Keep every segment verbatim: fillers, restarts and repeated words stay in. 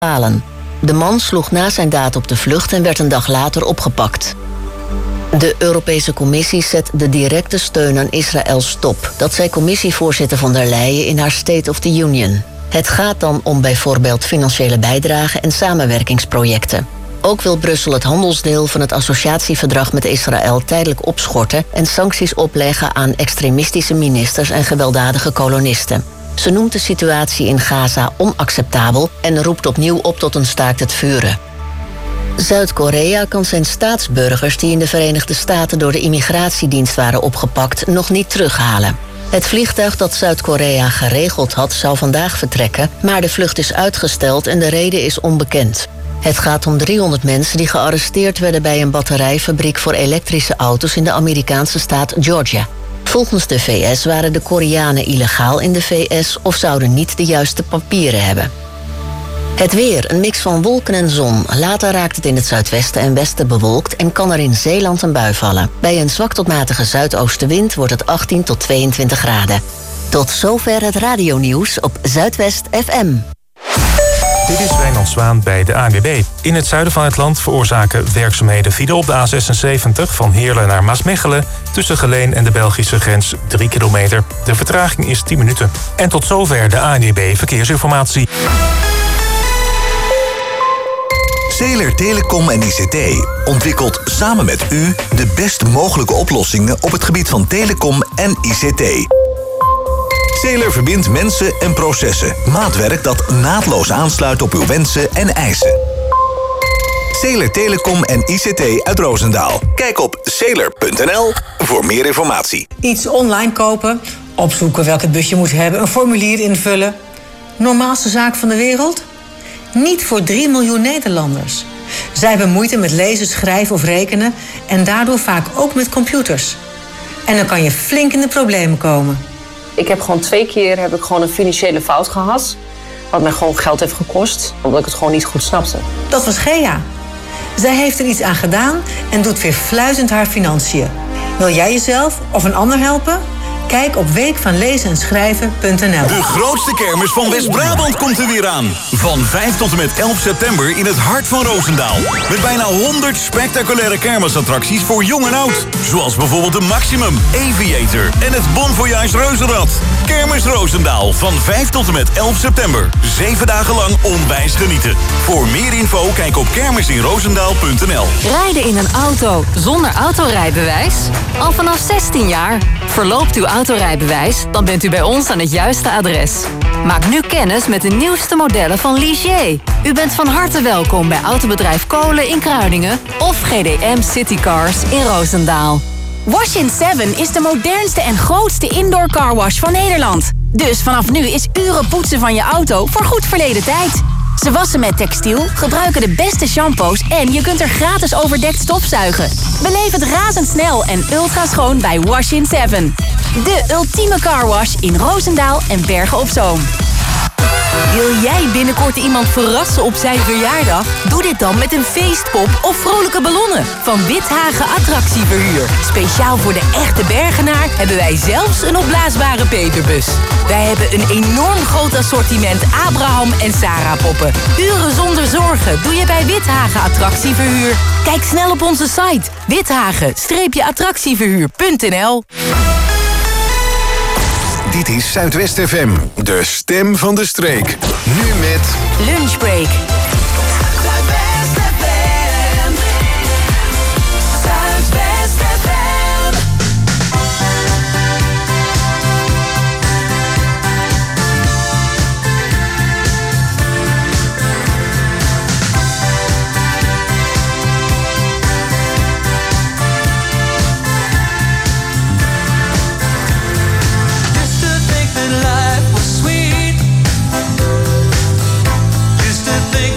Palen. De man sloeg na zijn daad op de vlucht en werd een dag later opgepakt. De Europese Commissie zet de directe steun aan Israël stop. Dat zei commissievoorzitter von der Leyen in haar State of the Union. Het gaat dan om bijvoorbeeld financiële bijdragen en samenwerkingsprojecten. Ook wil Brussel het handelsdeel van het associatieverdrag met Israël tijdelijk opschorten en sancties opleggen aan extremistische ministers en gewelddadige kolonisten. Ze noemt de situatie in Gaza onacceptabel en roept opnieuw op tot een staakt het vuren. Zuid-Korea kan zijn staatsburgers die in de Verenigde Staten door de immigratiedienst waren opgepakt nog niet terughalen. Het vliegtuig dat Zuid-Korea geregeld had zou vandaag vertrekken, maar de vlucht is uitgesteld en de reden is onbekend. Het gaat om driehonderd mensen die gearresteerd werden bij een batterijfabriek voor elektrische auto's in de Amerikaanse staat Georgia. Volgens de V S waren de Koreanen illegaal in de V S of zouden niet de juiste papieren hebben. Het weer, een mix van wolken en zon. Later raakt het in het zuidwesten en westen bewolkt en kan er in Zeeland een bui vallen. Bij een zwak tot matige zuidoostenwind wordt het achttien tot tweeëntwintig graden. Tot zover het radionieuws op Zuidwest F M. Dit is Wijnand Zwaan bij de A N W B. In het zuiden van het land veroorzaken werkzaamheden file op de A zesenzeventig van Heerlen naar Maasmechelen tussen Geleen en de Belgische grens drie kilometer. De vertraging is tien minuten. En tot zover de A N W B Verkeersinformatie. Zeeler Telecom en I C T ontwikkelt samen met u de best mogelijke oplossingen op het gebied van telecom en I C T. Zeeler verbindt mensen en processen. Maatwerk dat naadloos aansluit op uw wensen en eisen. Zeeler Telecom en I C T uit Roosendaal. Kijk op zeeler punt n l voor meer informatie. Iets online kopen, opzoeken welk het busje moet hebben, een formulier invullen. Normaalste zaak van de wereld? Niet voor drie miljoen Nederlanders. Zij hebben moeite met lezen, schrijven of rekenen en daardoor vaak ook met computers. En dan kan je flink in de problemen komen. Ik heb gewoon twee keer heb ik gewoon een financiële fout gehad. Wat mij gewoon geld heeft gekost, omdat ik het gewoon niet goed snapte. Dat was Gea. Zij heeft er iets aan gedaan en doet weer fluitend haar financiën. Wil jij jezelf of een ander helpen? Kijk op week van lezen en schrijven punt n l. De grootste kermis van West-Brabant komt er weer aan. Van vijf tot en met elf september in het hart van Roosendaal. Met bijna honderd spectaculaire kermisattracties voor jong en oud. Zoals bijvoorbeeld de Maximum, Aviator en het Bon Voyage Reuzenrad. Kermis Roosendaal van vijf tot en met elf september. Zeven dagen lang onwijs genieten. Voor meer info kijk op kermisinroosendaal punt n l. Rijden in een auto zonder autorijbewijs? Al vanaf zestien jaar. Verloopt uw autorijbewijs, dan bent u bij ons aan het juiste adres. Maak nu kennis met de nieuwste modellen van Ligier. U bent van harte welkom bij autobedrijf Kolen in Kruiningen of G D M City Cars in Roosendaal. Wash in seven is de modernste en grootste indoor carwash van Nederland. Dus vanaf nu is uren poetsen van je auto voor goed verleden tijd. Ze wassen met textiel, gebruiken de beste shampoos en je kunt er gratis overdekt stofzuigen. Beleef het razendsnel en ultra schoon bij Wash in seven. De ultieme carwash in Roosendaal en Bergen op Zoom. Wil jij binnenkort iemand verrassen op zijn verjaardag? Doe dit dan met een feestpop of vrolijke ballonnen van Withagen Attractieverhuur. Speciaal voor de echte Bergenaar hebben wij zelfs een opblaasbare peperbus. Wij hebben een enorm groot assortiment Abraham en Sarah poppen. Uren zonder zorgen doe je bij Withagen Attractieverhuur. Kijk snel op onze site withagen attractieverhuur punt n l. Dit is Zuidwest F M, de stem van de streek. Nu met Lunchbreak. Think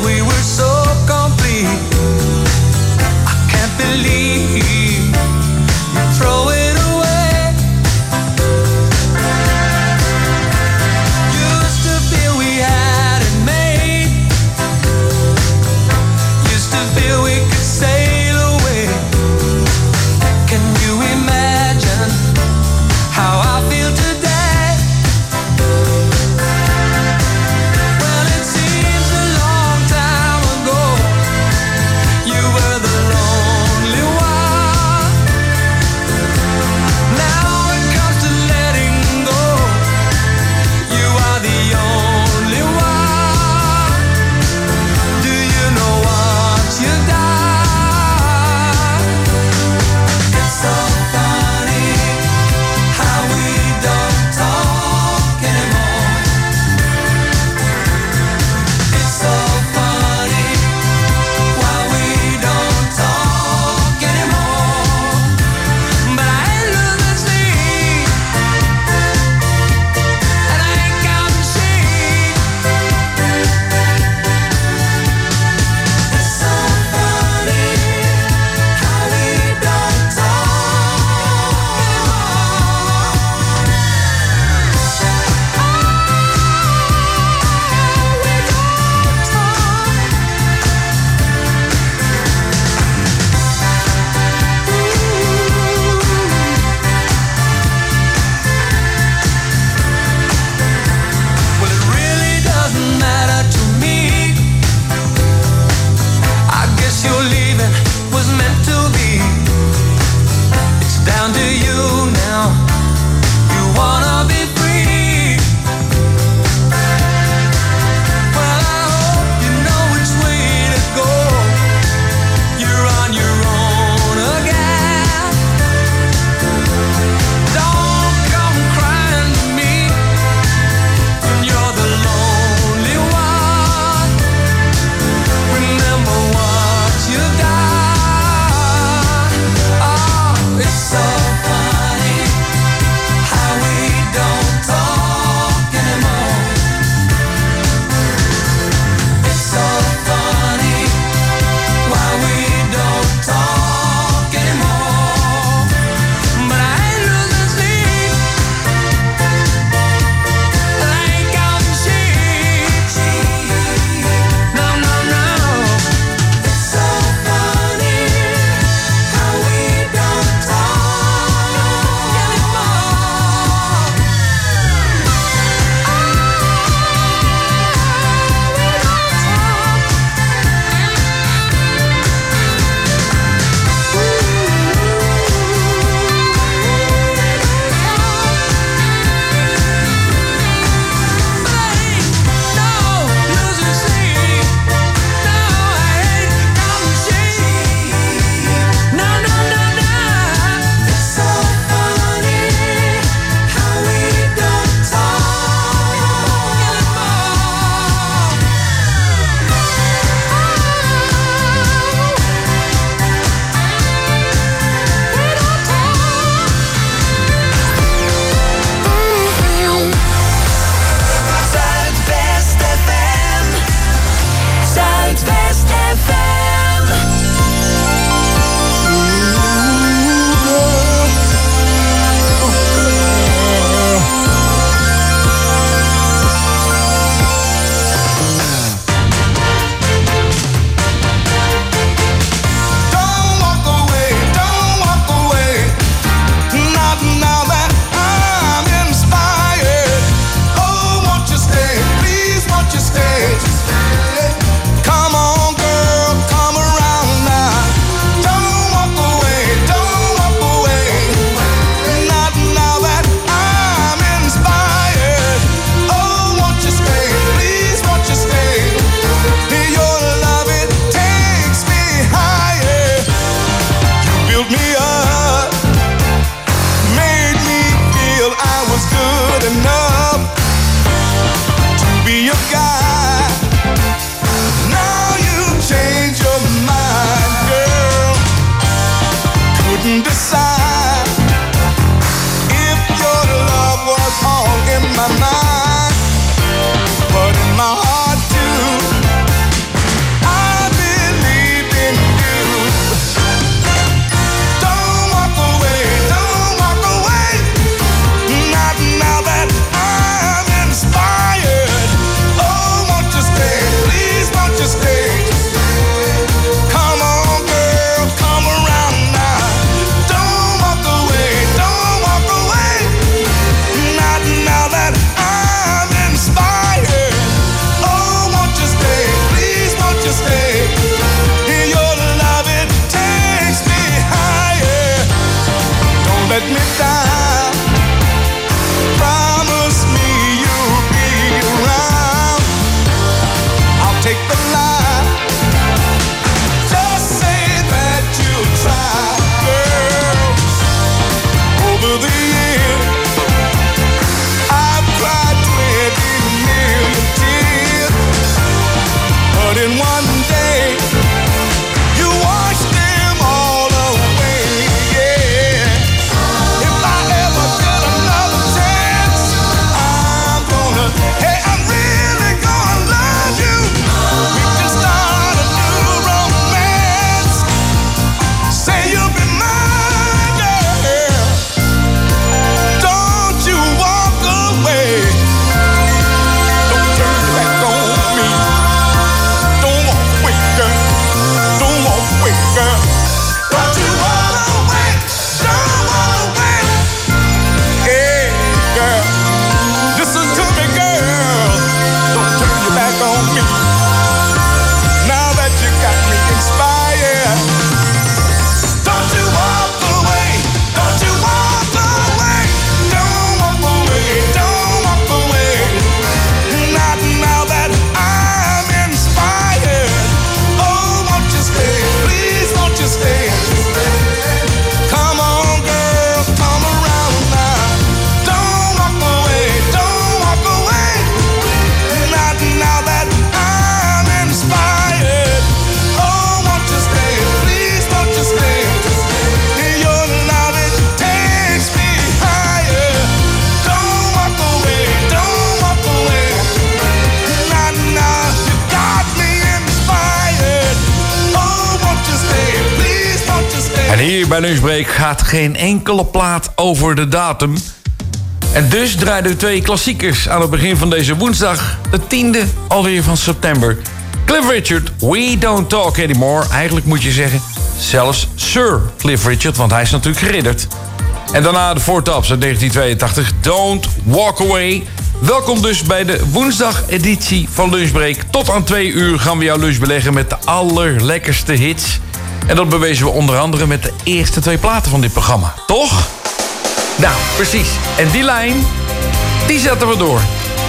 En hier bij Lunchbreak gaat geen enkele plaat over de datum. En dus draaiden we twee klassiekers aan het begin van deze woensdag, de tiende alweer van september. Cliff Richard, We Don't Talk Anymore. Eigenlijk moet je zeggen, zelfs Sir Cliff Richard, want hij is natuurlijk geridderd. En daarna de Four Tops uit negentien tweeëntachtig, Don't Walk Away. Welkom dus bij de woensdag-editie van Lunchbreak. Tot aan twee uur gaan we jouw lunch beleggen met de allerlekkerste hits. En dat bewezen we onder andere met de eerste twee platen van dit programma. Toch? Nou, precies. En die lijn, die zetten we door.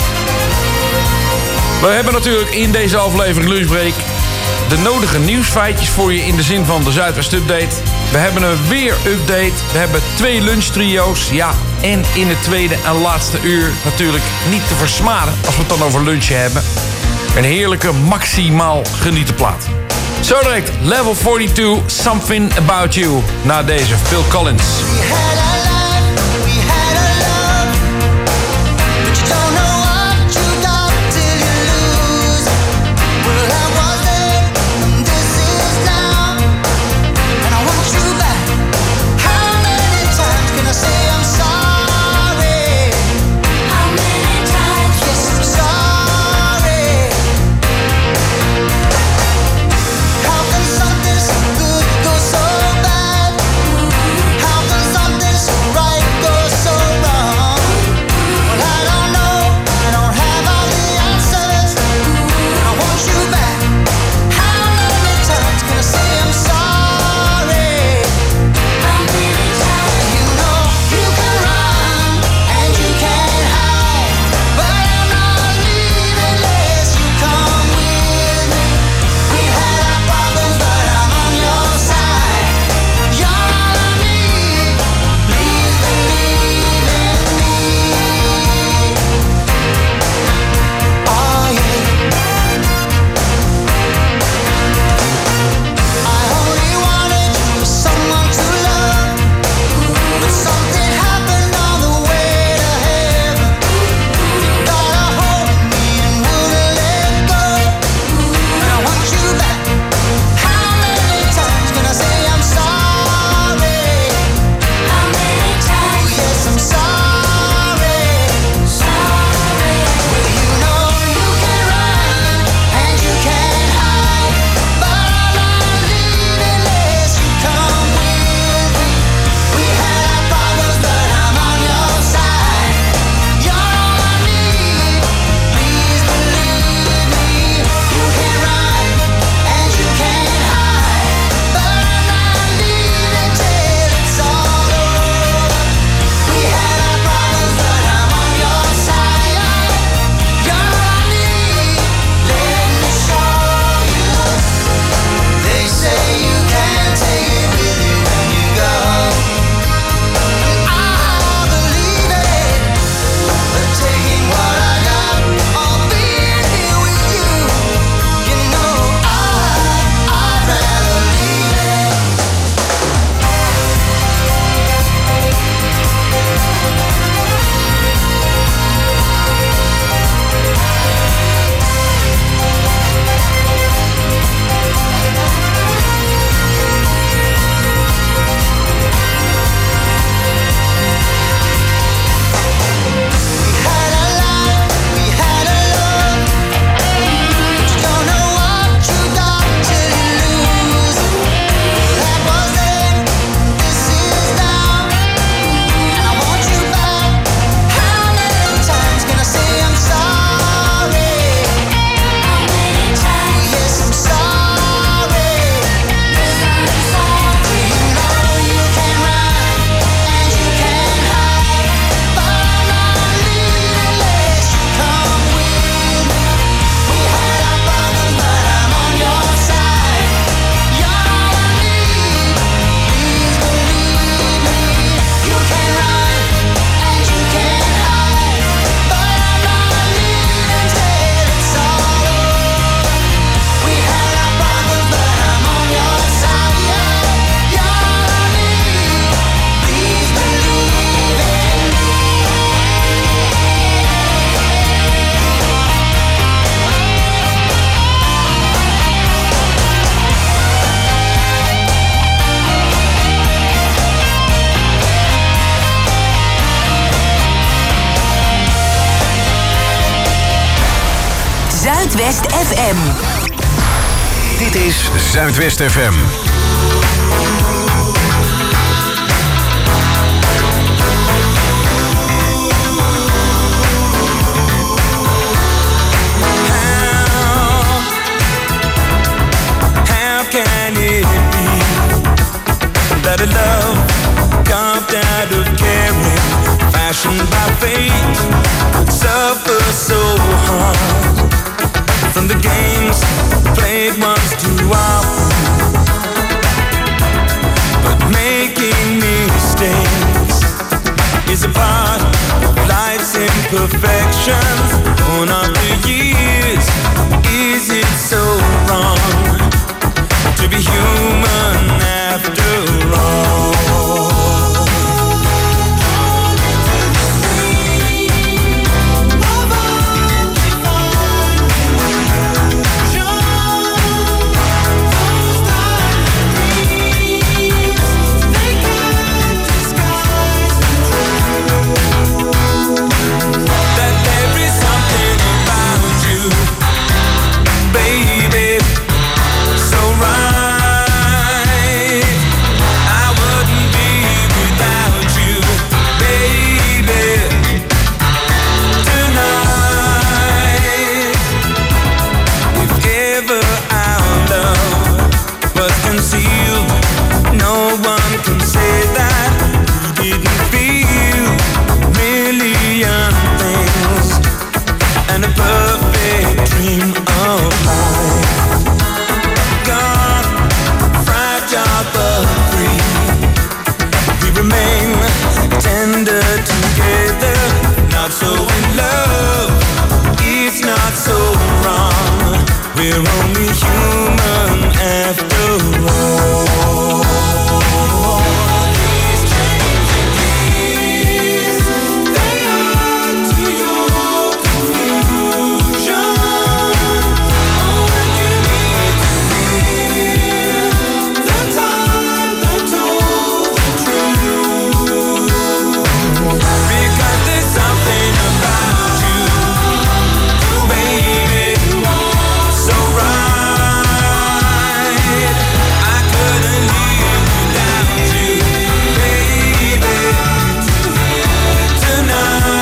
We hebben natuurlijk in deze aflevering Lunchbreak de nodige nieuwsfeitjes voor je in de zin van de Zuidwest Update. We hebben een weer-update. We hebben twee lunchtrio's. Ja, en in het tweede en laatste uur natuurlijk niet te versmaden als we het dan over lunchen hebben. Een heerlijke, maximaal genieten plaat. Zo direct, Level forty-two, Something About You. Na deze, Phil Collins. Something Zuidwest F M. Dit is Zuidwest F M. That a love carved out of caring, fashioned by fate, would suffer so hard from the games played once too often. But making mistakes is a part of life's imperfections. Born after years, is it so wrong to be human after all? So in love, it's not so wrong. We're only human after all. These changing keys, they add to your confusion. All you need to feel the time that told the truth. Because there's something about you, baby, so right. I couldn't live without you, baby, tonight.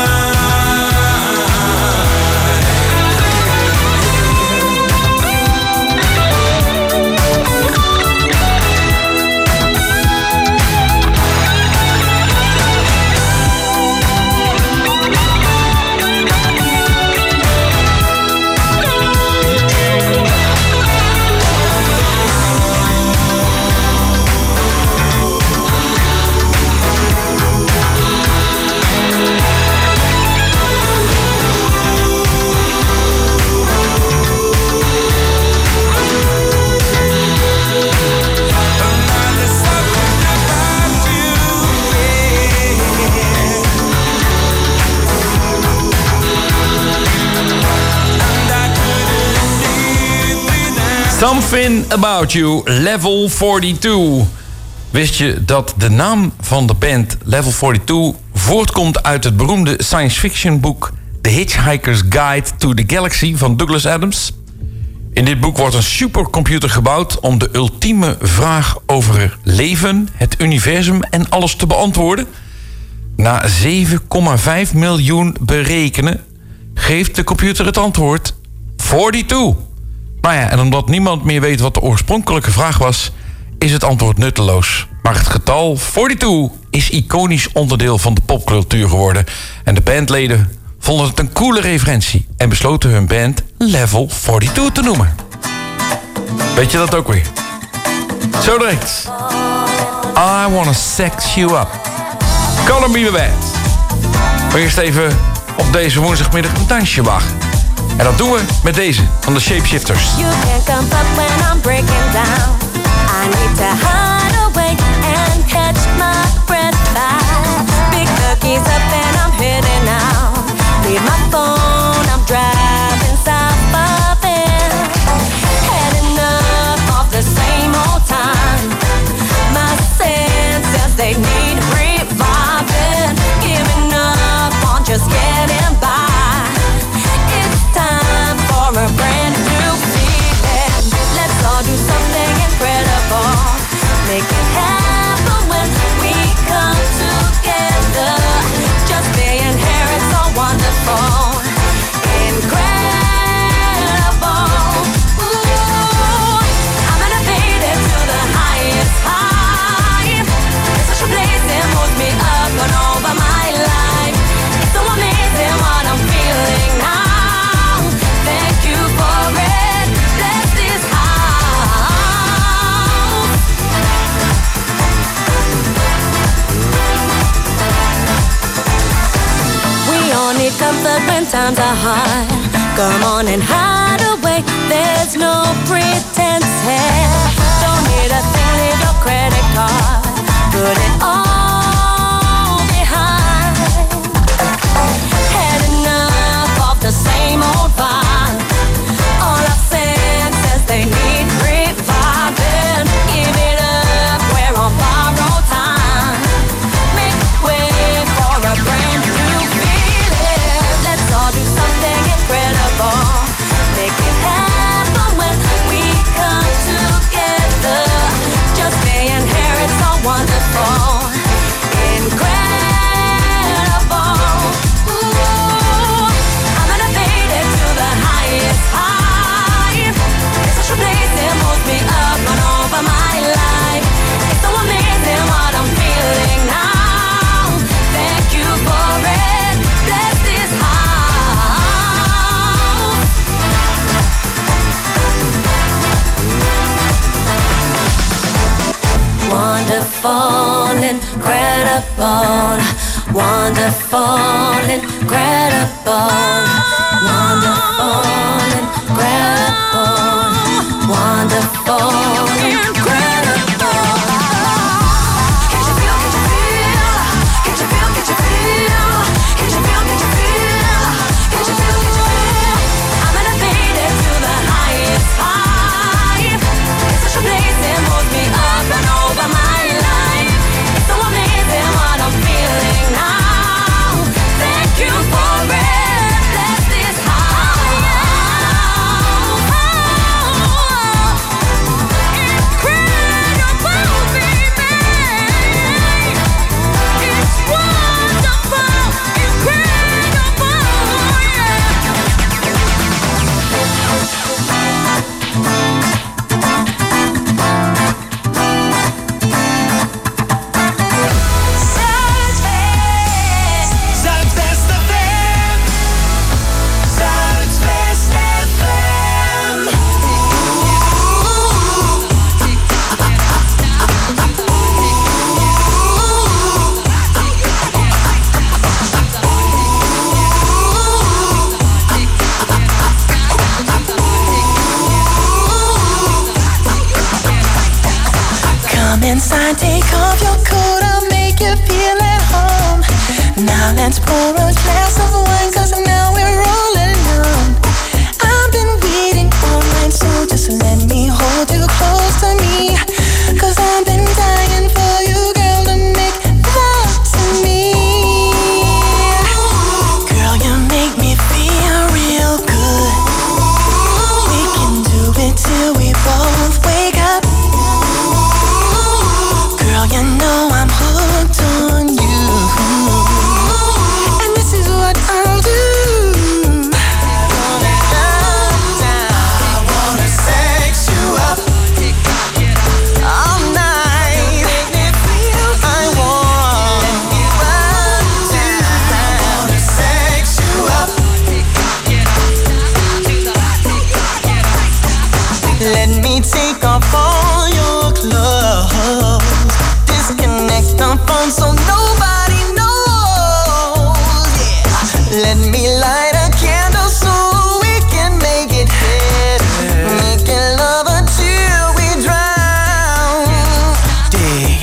Something About You, Level forty-two. Wist je dat de naam van de band Level forty-two voortkomt uit het beroemde science fiction boek The Hitchhiker's Guide to the Galaxy van Douglas Adams? In dit boek wordt een supercomputer gebouwd om de ultieme vraag over leven, het universum en alles te beantwoorden. Na zeven komma vijf miljoen berekenen geeft de computer het antwoord forty-two. Nou ja, en omdat niemand meer weet wat de oorspronkelijke vraag was, is het antwoord nutteloos. Maar het getal forty-two is iconisch onderdeel van de popcultuur geworden. En de bandleden vonden het een coole referentie en besloten hun band Level forty-two te noemen. Weet je dat ook weer? Zo direct. I wanna sex you up. Call me the band. Maar eerst even op deze woensdagmiddag een dansje wagen. En dat doen we met deze van de Shapeshifters. You can't come up when I'm breaking down. I need to hide away and catch my breath back. Big cookies up and I'm heading out. Leave my phone, I'm driving south of it. Had enough of the same old time. My senses, they need reviving. Giving up on just getting by. It's time for a brand when times are hard. Come on and hide away, there's no pretense here. Don't need a thing, leave your credit card. Put it all behind. Had enough of the same old vibe. All our senses, they need reviving. Give it up, we're on borrowed time. Make way for a brand new feeling. Let's all do something incredible. Make it happen when we come together. Just me and her, it's so wonderful. Incredible. Ooh, I'm elevated to the highest high. It's such a place that moves me up and over my life. It's so amazing what I'm feeling now. Thank you for it. Bless this house. Wonderful, incredible. Wonderful, incredible. Wonderful, incredible. Wonderful, incredible. Can't you feel, can't you feel? Can't you feel, can't you feel? Can't you feel, can't you feel? Can't you feel, can't you feel? I'm elevated to the highest high. It's such a place that moves me up and over my life. It's so amazing what I'm feeling now. Thank you for it. Bless this house. Incredible, baby. It's wonderful, incredible, yeah. Zuidwest F M. Zuidwest F M. Come inside, take off your coat, I'll make you feel at home. Now let's pour a glass of wine, cause now we're all alone. I've been waiting all night, so just let me hold you close to me. Cause I've been dying for you, girl, to make love to me. Girl, you make me feel real good. We can do it till we both wake up. Girl, you know I'm hooked on you. And this is what I'll do. I wanna sex you up all night. I want you to. I wanna sex you up. Let me take off all your clothes. Disconnect the phone so nobody knows. Yeah. Let me light a candle so we can make it better. Making love until we drown. Dig.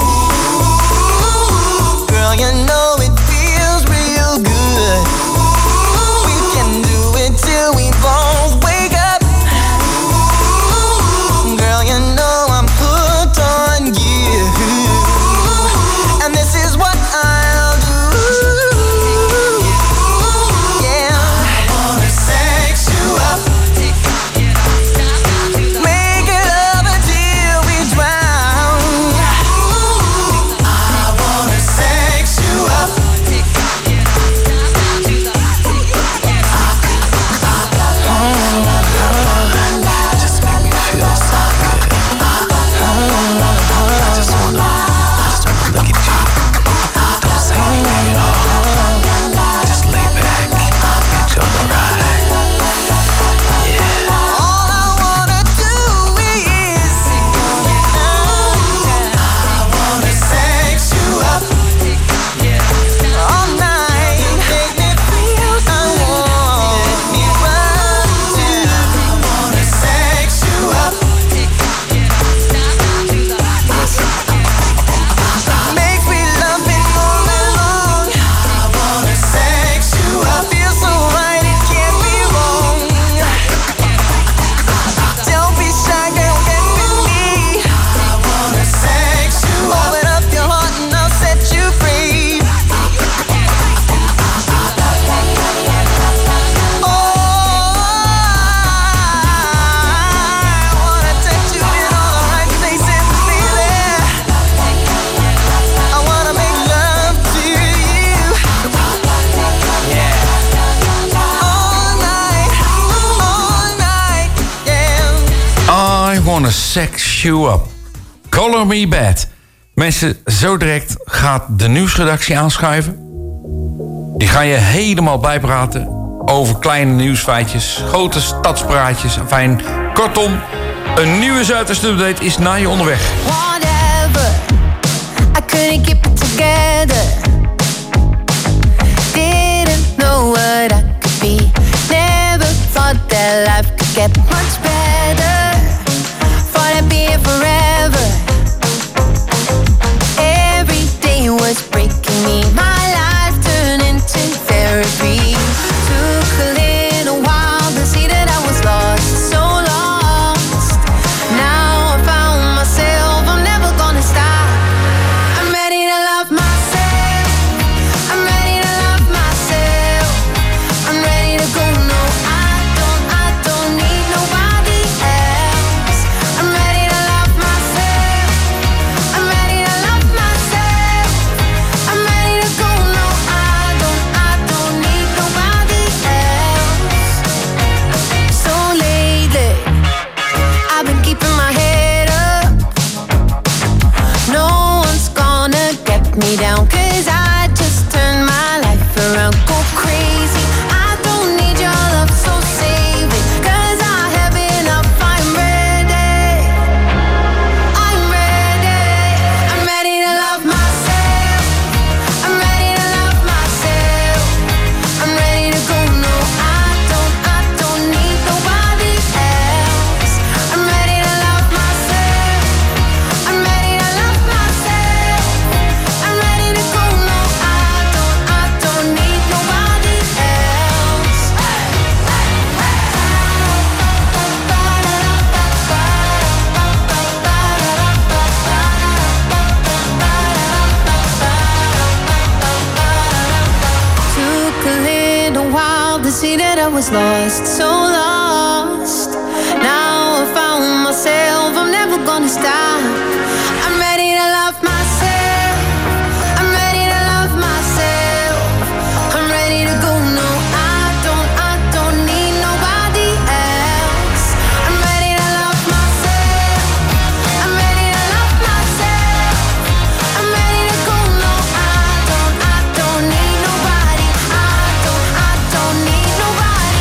Girl, you know it feels real good. We can do it till we both wake up. Girl, you know I'm hooked on you. And this is what I'll do. Yeah. Wanna Sex You Up. Color Me Bad. Mensen, zo direct gaat de nieuwsredactie aanschuiven. Die gaan je helemaal bijpraten over kleine nieuwsfeitjes, grote stadspraatjes. Fijn, kortom, een nieuwe Zuidwest-update is naar je onderweg. Whatever, I couldn't keep it together. Didn't know what I could be. Never thought that life could get much better. Thought I'd be here forever. Every day was breaking me. My life turned into therapy. Took a little while to see that I was lost, so lost. Now I found myself, I'm never gonna stop. I'm ready to love myself. I'm ready to love myself. I'm ready to go. No, I don't, I don't need nobody else. I'm ready to love myself. I'm ready to love myself. I'm ready to go. No, I don't, I don't need nobody else. So lately, I've been keeping my head up. No one's gonna get me down, 'cause I just turned my life around. Go crazy, I don't need your love, so save it, 'cause I have enough. I'm ready, I'm ready, I'm ready to love myself. I'm ready to love myself. I'm ready to go. No, I don't, I don't need nobody else. I'm ready to love myself. I'm ready to love myself. I'm ready to go. No, I don't, I don't need nobody else. Took a little while to see that I was lost, so lost. Now I found myself, I'm never gonna stop. I'm ready to love myself. I'm ready to love myself. I'm ready to go. No, I don't, I don't need nobody else. I'm ready to love myself. I'm ready to love myself. I'm ready to go. No, I don't, I don't need nobody. I don't, I don't need nobody.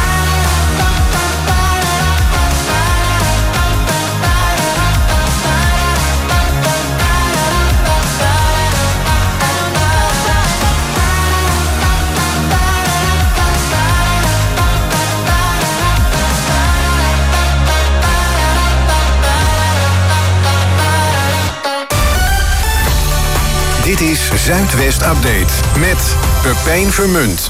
Dit is Zuidwest Update met Pepijn Vermunt.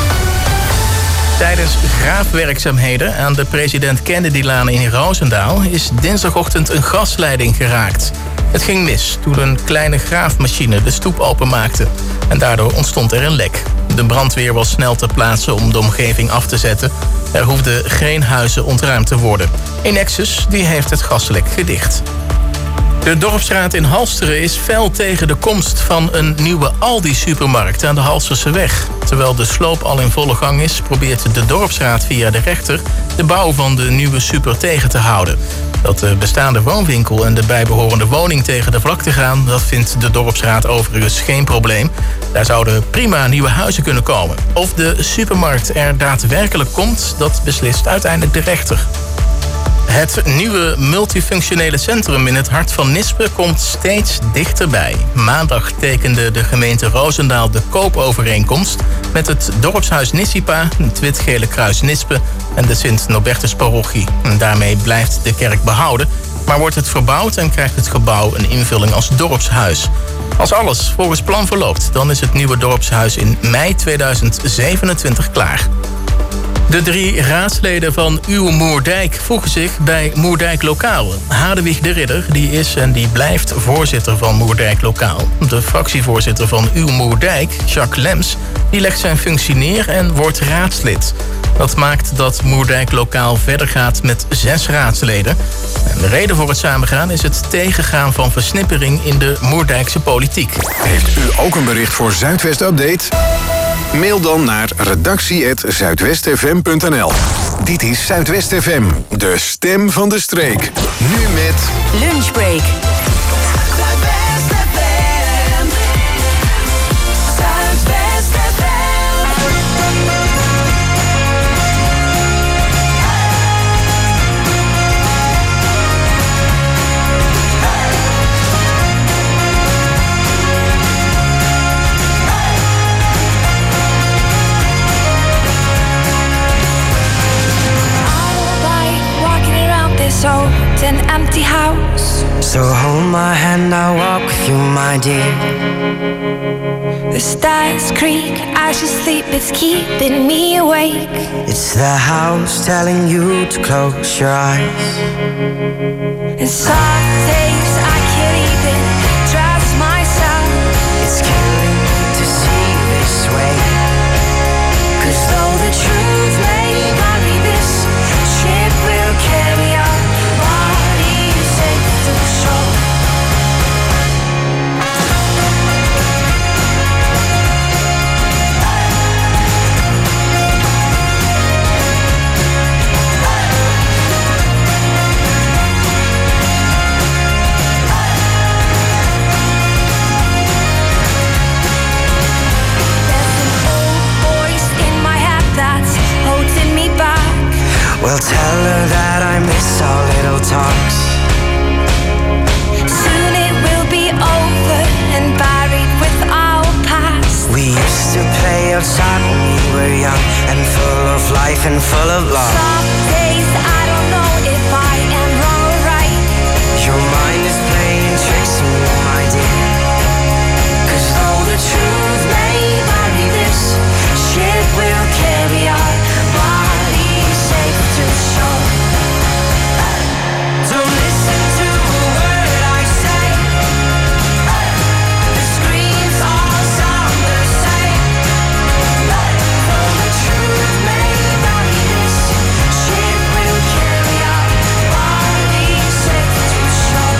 Tijdens graafwerkzaamheden aan de President Kennedylaan in Roosendaal is dinsdagochtend een gasleiding geraakt. Het ging mis toen een kleine graafmachine de stoep openmaakte en daardoor ontstond er een lek. De brandweer was snel ter plaatse om de omgeving af te zetten. Er hoefden geen huizen ontruimd te worden. Enexus die heeft het gaslek gedicht. De Dorpsraad in Halsteren is fel tegen de komst van een nieuwe Aldi-supermarkt aan de Halsterseweg. Terwijl de sloop al in volle gang is, probeert de Dorpsraad via de rechter de bouw van de nieuwe super tegen te houden. Dat de bestaande woonwinkel en de bijbehorende woning tegen de vlakte gaan, dat vindt de Dorpsraad overigens geen probleem. Daar zouden prima nieuwe huizen kunnen komen. Of de supermarkt er daadwerkelijk komt, dat beslist uiteindelijk de rechter. Het nieuwe multifunctionele centrum in het hart van Nispe komt steeds dichterbij. Maandag tekende de gemeente Roosendaal de koopovereenkomst met het dorpshuis Nissipa, het Wit-Gele Kruis Nispe en de Sint-Nobertus-parochie. Daarmee blijft de kerk behouden, maar wordt het verbouwd en krijgt het gebouw een invulling als dorpshuis. Als alles volgens plan verloopt, dan is het nieuwe dorpshuis in mei tweeduizend zevenentwintig klaar. De drie raadsleden van Uw Moerdijk voegen zich bij Moerdijk Lokaal. Hadewig de Ridder, die is en die blijft voorzitter van Moerdijk Lokaal. De fractievoorzitter van Uw Moerdijk, Jacques Lems, die legt zijn functie neer en wordt raadslid. Dat maakt dat Moerdijk Lokaal verder gaat met zes raadsleden. En de reden voor het samengaan is het tegengaan van versnippering in de Moerdijkse politiek. Heeft u ook een bericht voor Zuidwest Update? Mail dan naar redactie apenstaartje zuidwest f m punt n l. Dit is Zuidwest F M, de stem van de streek. Nu met... Lunchbreak. Old and empty house. So hold my hand, I'll walk with you, my dear. The stars creak as you sleep, it's keeping me awake. It's the house telling you to close your eyes. And some days I can't even trust myself. It's killing me to see this way. Cause though the truth may vary, this ship will carry on. Well, tell her that I miss our little talks. Soon it will be over and buried with our past. We used to play outside when we were young and full of life and full of love. Some days I don't know if I am wrong or right. Your mind is playing tricks on you, my dear. Cause though the truth may vary, this ship will carry our bodies safe to shore. Don't listen to a word I say. The screams all sound the same. Though the truth may vary, this ship will carry our bodies safe to shore.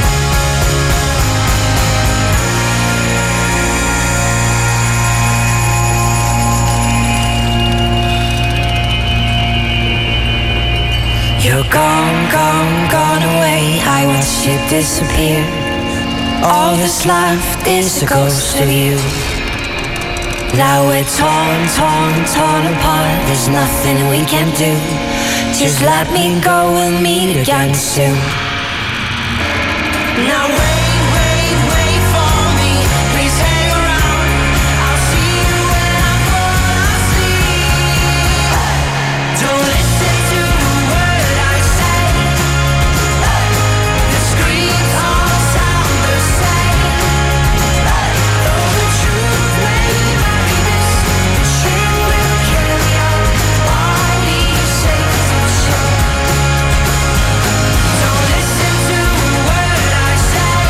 You're gone, gone, gone away. I watched you disappear. All that's left is a ghost of you. Now we're torn, torn, torn apart. There's nothing we can do. Just let me go, we'll meet again soon. Now wait, wait, wait for me. Please hang around. I'll see you when I fall asleep. Don't listen to a word I say. The screams all sound the same. Though the truth may vary, this ship will carry our bodies safe to shore. Don't listen to a word I say.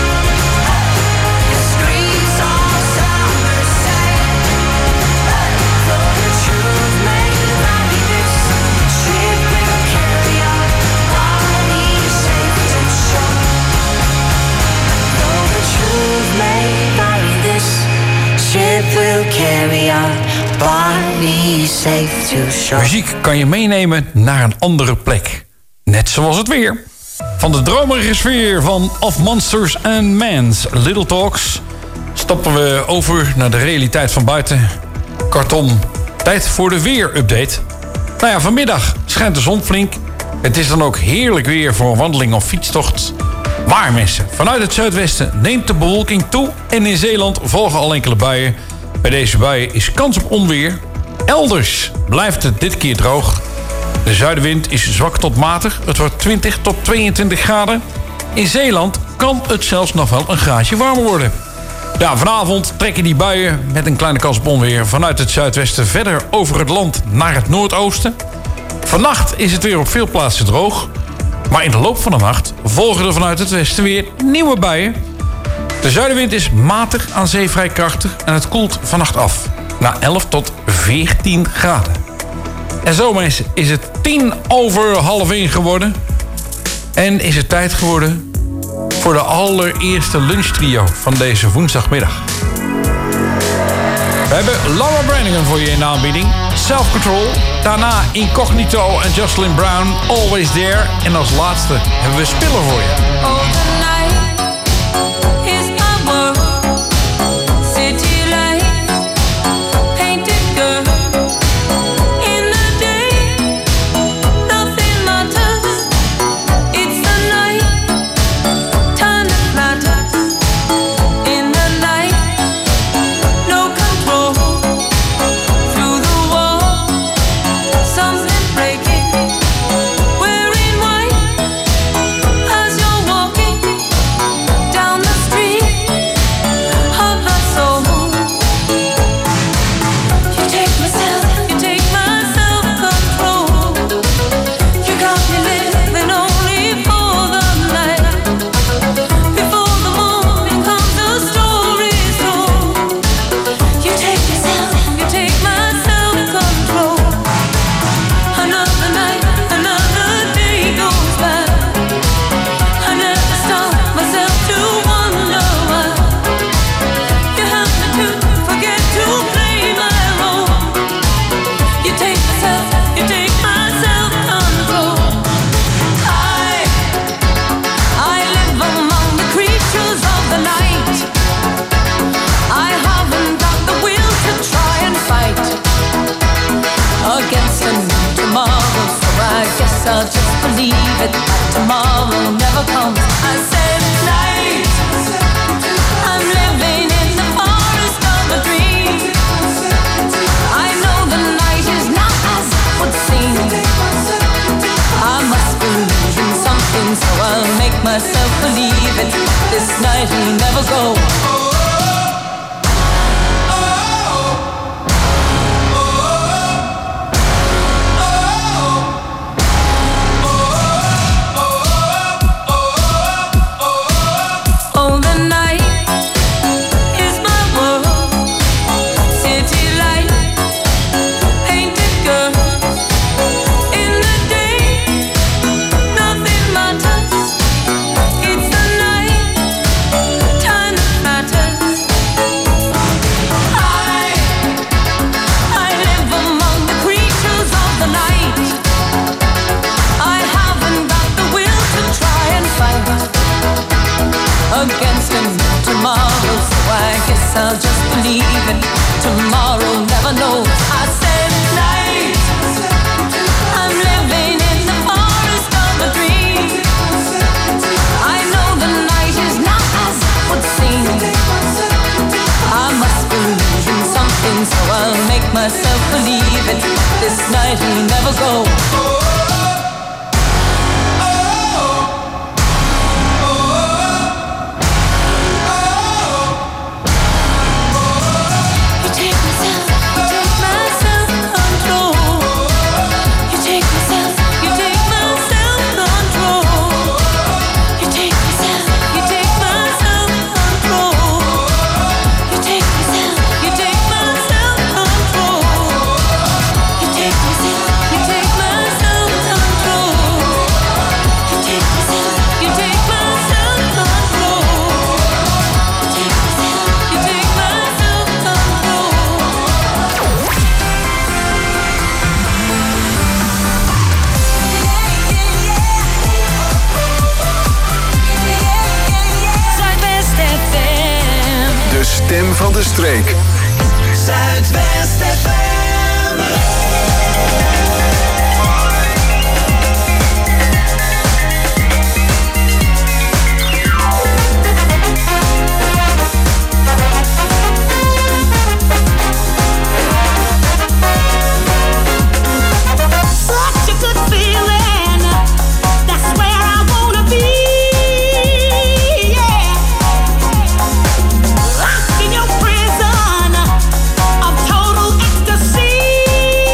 The screams all sound the same. Though the truth may vary, this ship will carry our bodies safe to shore. Though the truth may vary, this ship will carry our bodies safe to shore. Muziek kan je meenemen naar een andere plek. Net zoals het weer. Van de dromerige sfeer van Of Monsters and Men's Little Talks stappen we over naar de realiteit van buiten. Kortom, tijd voor de weer-update. Nou ja, vanmiddag schijnt de zon flink. Het is dan ook heerlijk weer voor een wandeling of fietstocht. Maar mensen, vanuit het zuidwesten neemt de bewolking toe en in Zeeland volgen al enkele buien. Bij deze buien is kans op onweer. Elders blijft het dit keer droog. De zuidenwind is zwak tot matig. Het wordt twintig tot tweeëntwintig graden. In Zeeland kan het zelfs nog wel een graadje warmer worden. Ja, vanavond trekken die buien met een kleine kans op onweer vanuit het zuidwesten verder over het land naar het noordoosten. Vannacht is het weer op veel plaatsen droog. Maar in de loop van de nacht volgen er vanuit het westen weer nieuwe buien. De zuidenwind is matig aan zee vrij krachtig en het koelt vannacht af naar elf tot veertien graden. En zo mensen is het tien over half één geworden. En is het tijd geworden voor de allereerste lunchtrio van deze woensdagmiddag. We hebben Laura Branigan voor je in de aanbieding. Self Control. Daarna Incognito en Jocelyn Brown. Always There. En als laatste hebben we Spiller voor je. Oh, the night is my world. City lights, painted girl. In the day, nothing matters. It's the night, time that matters. In the night, no control. Through the wall, something breaking. Wearing white as you're walking down the street of my soul. You take myself, you take my self-control. You got me living only for the night. Before the morning comes, the story's told. You take yourself, you take my self-control. Another night, another day goes by. I never stop myself to wonder why. You have me to forget to play my role. You take myself, you take my self-control. I, I live among the creatures of the night. I haven't got the will to try and fight against a new tomorrow, so I guess I'll just believe it that tomorrow never comes. I said night, I'm living in the forest of a dream. I know the night is not as it would seem. I must believe in something, so I'll make myself believe it. This night will never go. Oh, the night is my world. City light, painted girls. In the day, nothing matters. It's the night, time that matters. I, I live among the creatures of the night. I haven't got the will to try and fight against a new tomorrow, so I guess I'll just believe it. Tomorrow never knows. I said night, I'm living in the forest of a dream. I know the night is not as it would seem. I must believe in something, so I'll make myself believe it. This night will never go. You take myself, you take my self-control. You take myself, you take my self-control. You take myself, you take my self-control. You take myself, you take my self-control. You take myself, you take my self-control. You take myself, you take my self-control. You take myself, you take my self-control. Zuidwest F M. De stem van de streek. Zuidwest F M. Such a good feeling. That's where I wanna be. Yeah. Locked in your prison of total ecstasy.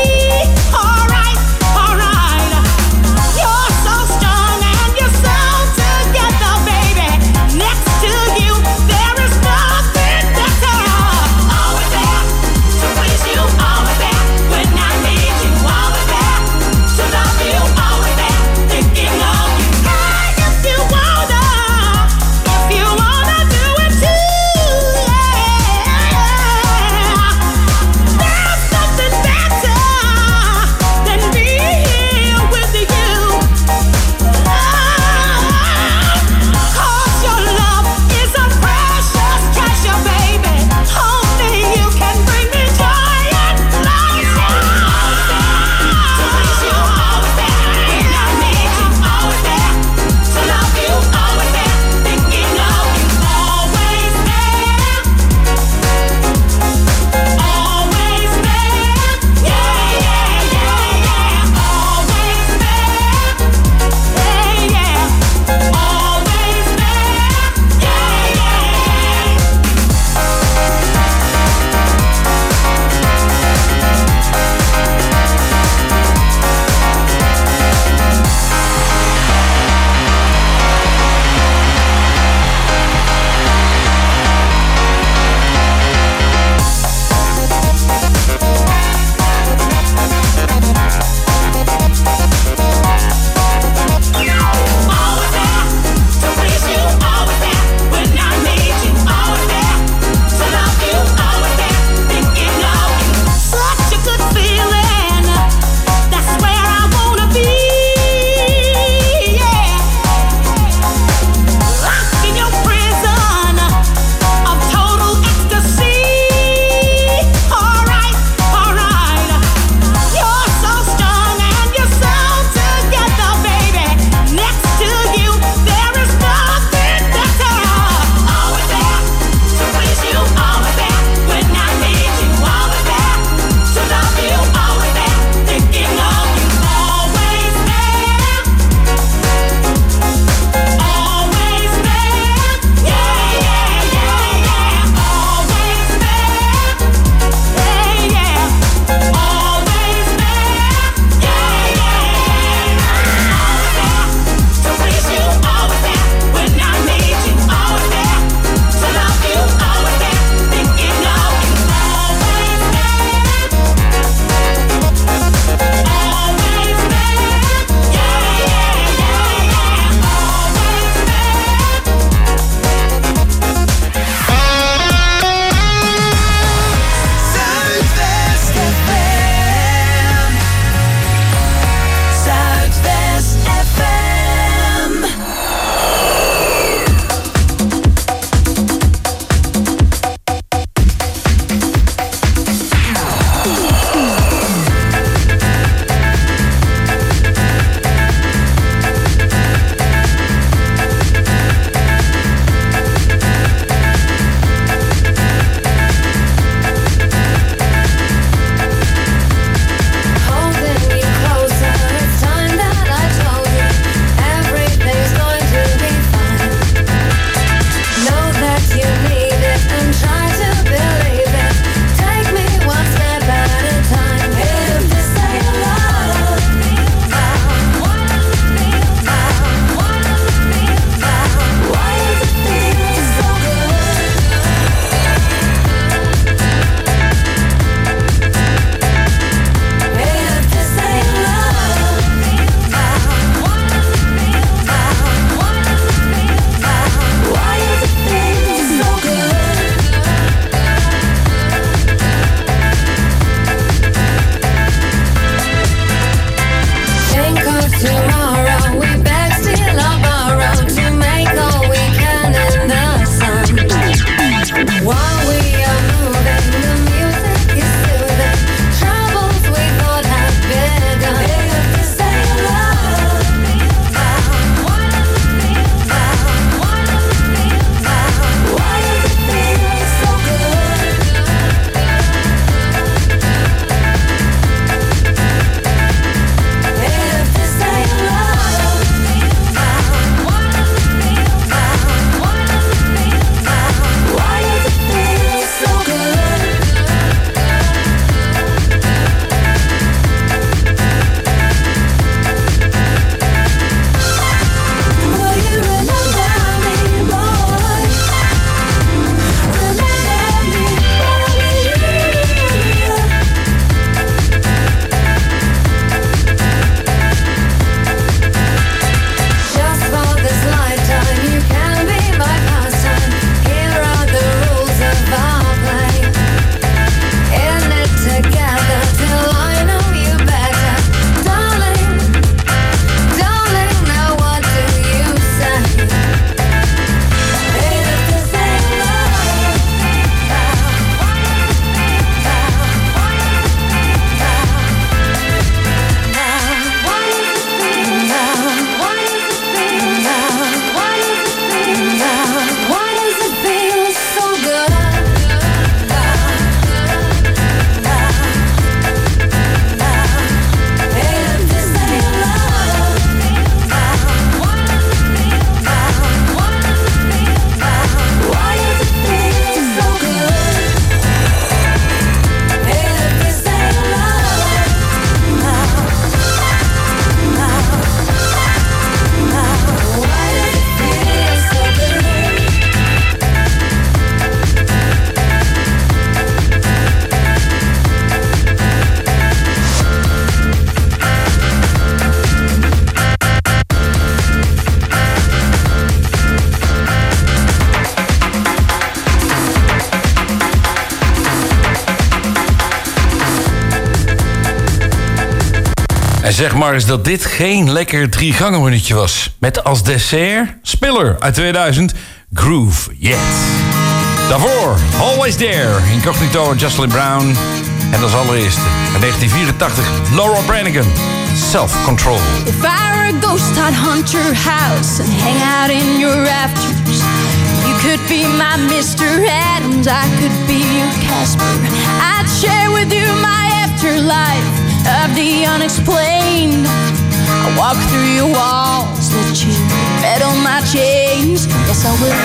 zeg maar eens dat dit geen lekker drie gangen minuutje was. Met als dessert Spiller uit tweeduizend, Groove Yet. Daarvoor Always There, Incognito en Jocelyn Brown. En als allereerste, in negentien vierentachtig, Laura Branigan, Self Control. If I were a ghost, I'd haunt your house and hang out in your rafters. You could be my Mister Adams, I could be your Casper. I'd share with you my afterlife of the unexplained. I walk through your walls, let you rattle my chains. Yes, I will.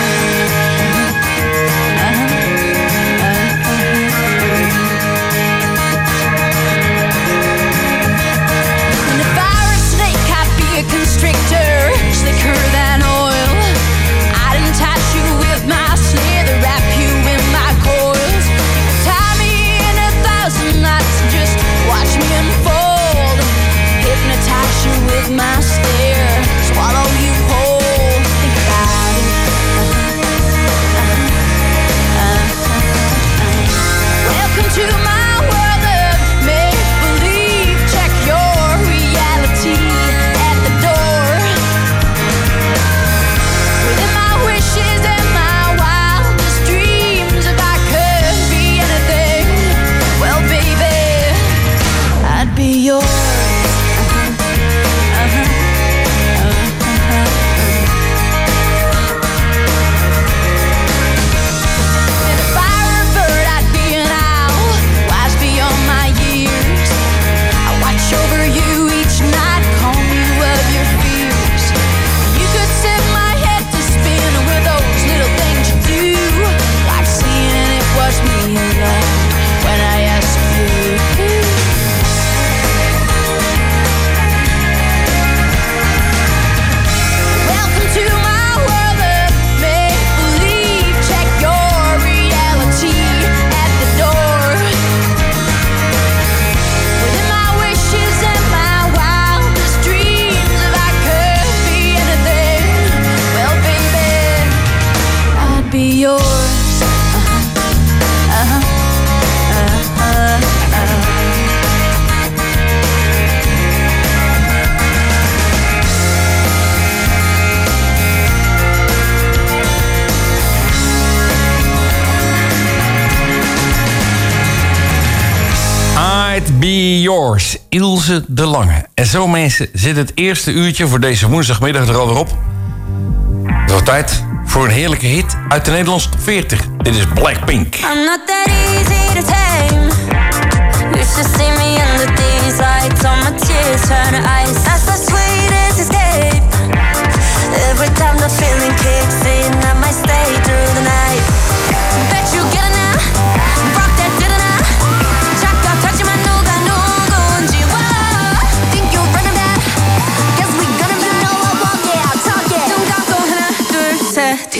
Uh-huh. A constrictor, slicker than oil. I'd entice you with my slither, wrap you in my coils. Tie me in a thousand knots, just watch me unfold. Hypnotize you with my stare, swallow you whole. Think about it. Uh-huh. Uh-huh. Welcome to my world of make-believe. Check your reality. Be yours. Uh-huh. Uh-huh. Uh-huh. And if I were a bird, I'd be an owl, wise beyond my years. I watch over you each night, calm you of your fears. You could set my head to spin with those little things you do, like seeing it was me alone when I asked you. Yours. Uh-huh. Uh-huh. Uh-huh. I'd Be Yours, Ilse de Lange. En zo mensen zit het eerste uurtje voor deze woensdagmiddag er alweer op. Het wordt tijd voor een heerlijke hit uit de Nederlandse top veertig. Dit is Blackpink. I'm not that easy to tame. You should see me under these lights. All my tears turn to ice. That's the sweetest escape. Every time the feeling kicks in, I might stay through the night. Bet you get it now. Rock that did it now. Check out touching my nuga nuga unjiwa. Think you're running that? Guess we gonna be no I walk it out, talk it. Nunca con 하나 둘 셋.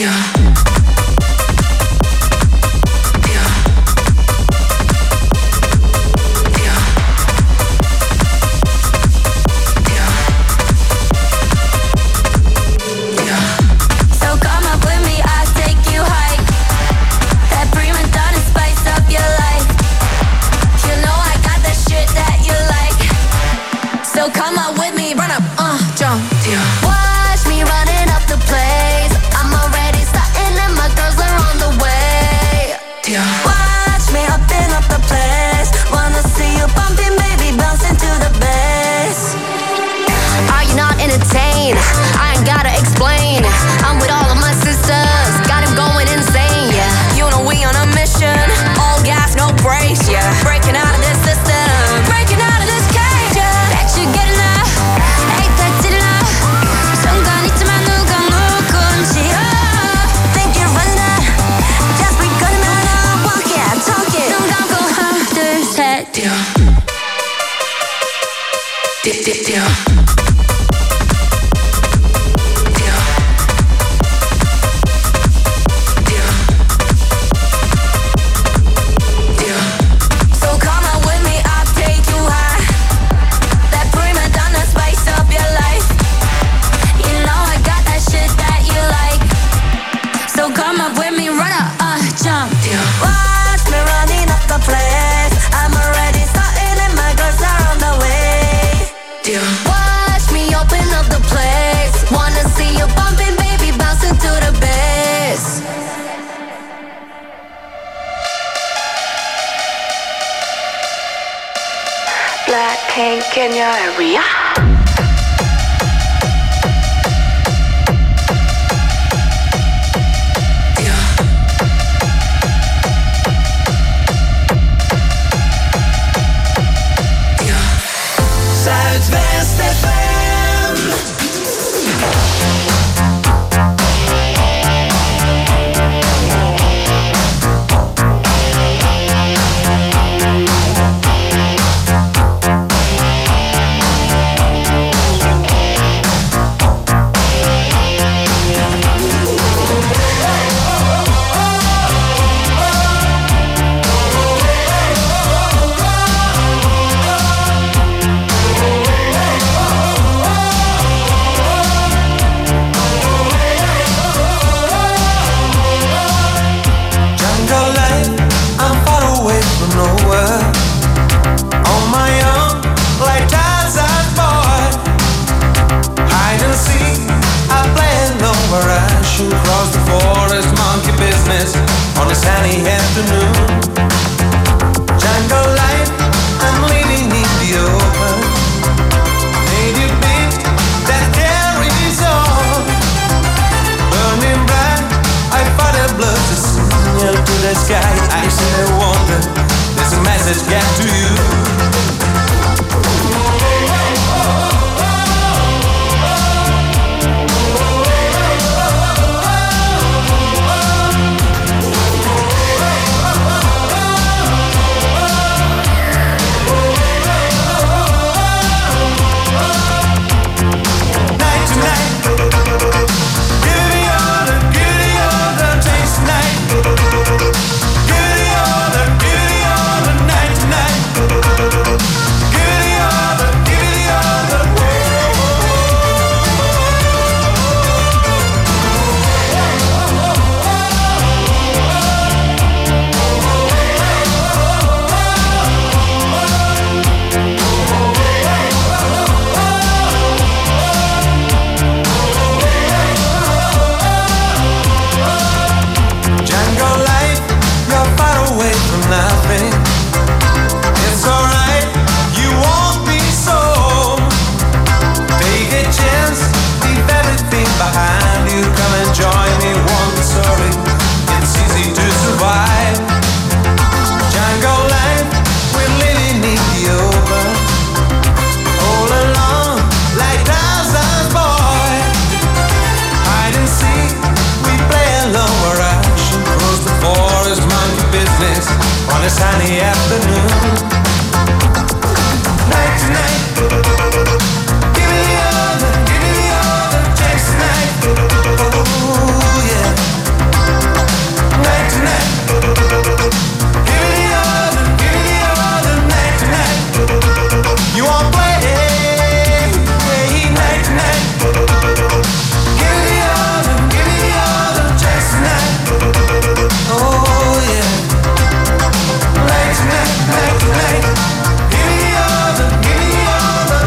Watch me running up the place. I'm already starting and my girls are on the way. Watch me upping up the place. Wanna see you bumping, baby, bouncing to the bass. Are you not entertained? I ain't gotta explain. I'm with all of my sisters, got him going insane, yeah. You know we on a mission, all gas, no brakes, yeah. Breaking out of this system, breaking out of this cage, yeah. Bet you getting up, ain't that did enough. 순간 있지만 누가 누군지 oh. Think you're running out, just be gonna know. Walk it, talk it. 눈 감고 하나 둘 셋. 뛰어, 뛰어, 뛰어, 뛰어. Deal. Hey, Kenya and Ria. Zuidwest F M. Across the forest, monkey business on a sunny afternoon. Jungle life, I'm living in the open. Native beat that carries on. Burning bright, I fight a blood to signal to the sky. I still wonder, there's a message get to you. On a sunny afternoon, night to night, give me the other, give me the other chance tonight. Oh yeah, night to night, give me the other, give me the other night to night. You won't play, hey, night to night, give me the other, give me the other chance tonight. Oh yeah. Night, night, night, night. Give me the other, give me the other.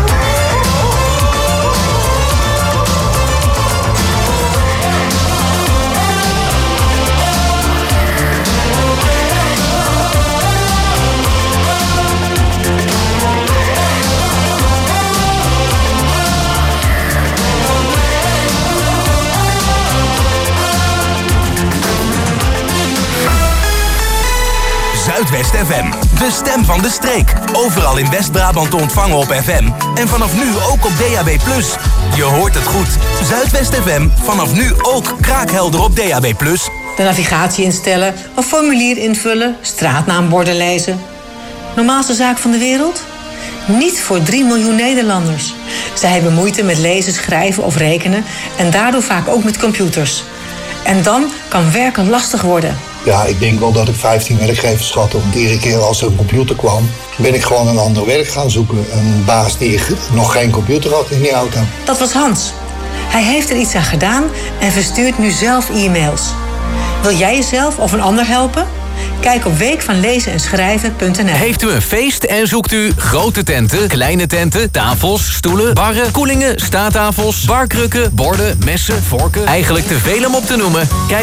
Zuidwest F M, de stem van de streek. Overal in West-Brabant te ontvangen op F M. En vanaf nu ook op D A B plus. Je hoort het goed. Zuidwest F M, vanaf nu ook kraakhelder op D A B plus. De navigatie instellen, een formulier invullen, straatnaamborden lezen. Normaalste zaak van de wereld? Niet voor drie miljoen Nederlanders. Zij hebben moeite met lezen, schrijven of rekenen en daardoor vaak ook met computers. En dan kan werken lastig worden. Ja, ik denk wel dat ik vijftien werkgevers had. Want iedere keer als er een computer kwam, ben ik gewoon een ander werk gaan zoeken. Een baas die nog geen computer had in die auto. Dat was Hans. Hij heeft er iets aan gedaan en verstuurt nu zelf e-mails. Wil jij jezelf of een ander helpen? Kijk op week van lezen en schrijven punt n l. Heeft u een feest en zoekt u grote tenten, kleine tenten, tafels, stoelen, barren, koelingen, staattafels, barkrukken, borden, messen, vorken? Eigenlijk te veel om op te noemen. Kijk